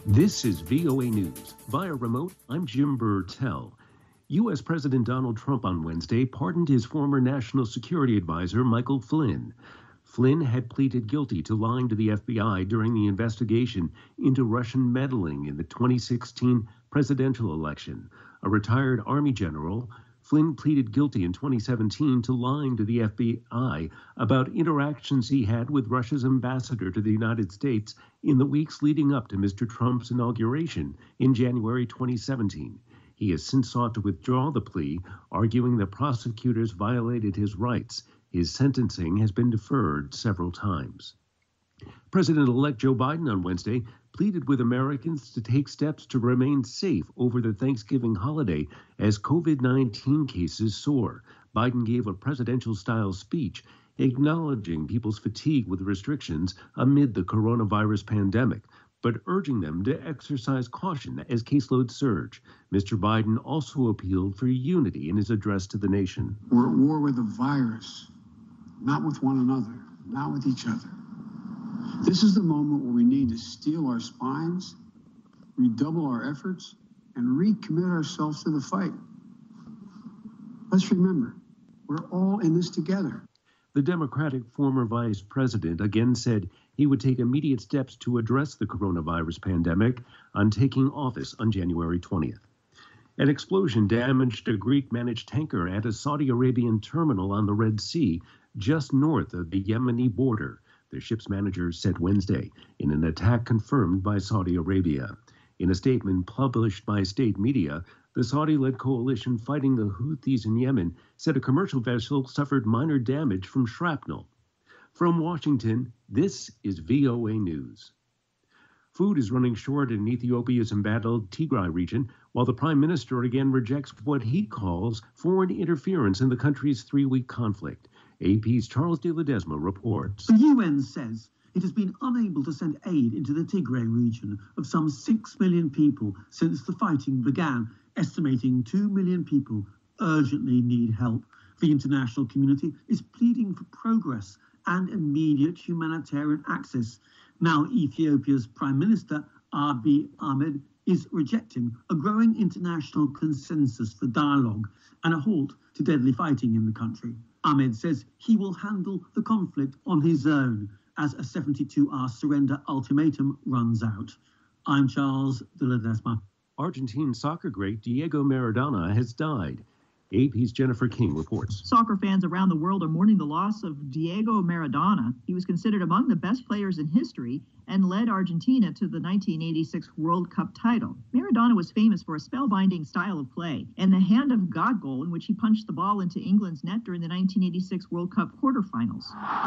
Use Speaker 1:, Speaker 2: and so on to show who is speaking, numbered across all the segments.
Speaker 1: This is VOA News. Via remote, I'm Jim Burtell. U.S. President Donald Trump on Wednesday pardoned his former national security advisor, Michael Flynn. Flynn had pleaded guilty to lying to the FBI during the investigation into Russian meddling in the 2016 presidential election. A retired Army general, Flynn pleaded guilty in 2017 to lying to the FBI about interactions he had with Russia's ambassador to the United States in the weeks leading up to Mr. Trump's inauguration in January 2017. He has since sought to withdraw the plea, arguing that prosecutors violated his rights. His sentencing has been deferred several times. President-elect Joe Biden on Wednesday pleaded with Americans to take steps to remain safe over the Thanksgiving holiday as COVID-19 cases soar. Biden gave a presidential-style speech acknowledging people's fatigue with restrictions amid the coronavirus pandemic, but urging them to exercise caution as caseloads surge. Mr. Biden also appealed for unity in his address to the nation.
Speaker 2: We're at war with the virus, not with one another, not with each other. This is the moment where we need to steel our spines, redouble our efforts, and recommit ourselves to the fight. Let's remember, we're all in this together.
Speaker 1: The Democratic former vice president again said he would take immediate steps to address the coronavirus pandemic on taking office on January 20th. An explosion damaged a Greek-managed tanker at a Saudi Arabian terminal on the Red Sea, just north of the Yemeni border, the ship's manager said Wednesday, in an attack confirmed by Saudi Arabia. In a statement published by state media, the Saudi-led coalition fighting the Houthis in Yemen said a commercial vessel suffered minor damage from shrapnel. From Washington, this is VOA News. Food is running short in Ethiopia's embattled Tigray region, while the prime minister again rejects what he calls foreign interference in the country's three-week conflict. AP's Charles de Ledesma reports.
Speaker 3: The UN says it has been unable to send aid into the Tigray region of some 6 million people since the fighting began, estimating 2 million people urgently need help. The international community is pleading for progress and immediate humanitarian access. Now Ethiopia's Prime Minister Abiy Ahmed is rejecting a growing international consensus for dialogue and a halt to deadly fighting in the country. Ahmed says he will handle the conflict on his own as a 72-hour surrender ultimatum runs out. I'm Charles de Ledesma.
Speaker 1: Argentine soccer great Diego Maradona has died. AP's Jennifer King reports.
Speaker 4: Soccer fans around the world are mourning the loss of Diego Maradona. He was considered among the best players in history and led Argentina to the 1986 World Cup title. Maradona was famous for a spellbinding style of play and the hand of God goal in which he punched the ball into England's net during the 1986 World Cup quarterfinals.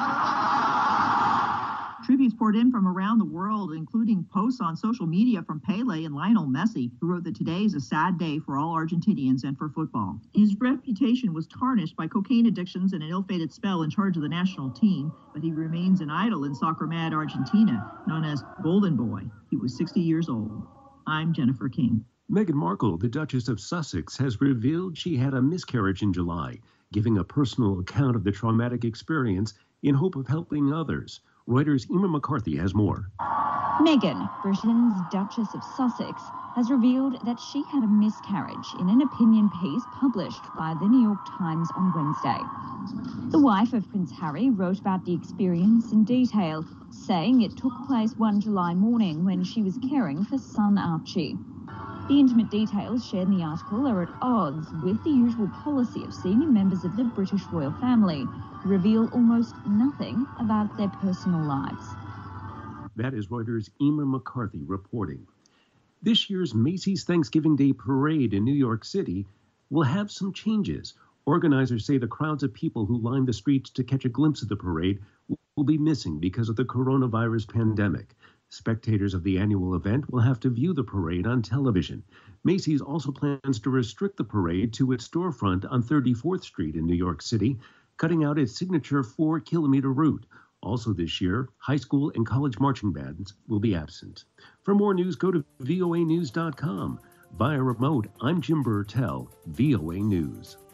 Speaker 4: Tributes poured in from around the world, including posts on social media from Pele and Lionel Messi, who wrote that today is a sad day for all Argentinians and for football. His reputation was tarnished by cocaine addictions and an ill-fated spell in charge of the national team, but he remains an idol in soccer-mad Argentina, known as Golden Boy. He was 60 years old. I'm Jennifer King.
Speaker 1: Meghan Markle, the Duchess of Sussex, has revealed she had a miscarriage in July, giving a personal account of the traumatic experience in hope of helping others. Reuters' Emma McCarthy has more.
Speaker 5: Meghan, Britain's Duchess of Sussex, has revealed that she had a miscarriage in an opinion piece published by the New York Times on Wednesday. The wife of Prince Harry wrote about the experience in detail, saying it took place one July morning when she was caring for son Archie. The intimate details shared in the article are at odds with the usual policy of senior members of the British royal family, who reveal almost nothing about their personal lives.
Speaker 1: That is Reuters' Emma McCarthy reporting. This year's Macy's Thanksgiving Day Parade in New York City will have some changes. Organizers say the crowds of people who lined the streets to catch a glimpse of the parade will be missing because of the coronavirus pandemic. Spectators of the annual event will have to view the parade on television. Macy's also plans to restrict the parade to its storefront on 34th Street in New York City, cutting out its signature 4-kilometer route. Also this year, high school and college marching bands will be absent. For more news, go to voanews.com. Via remote, I'm Jim Burtell, VOA News.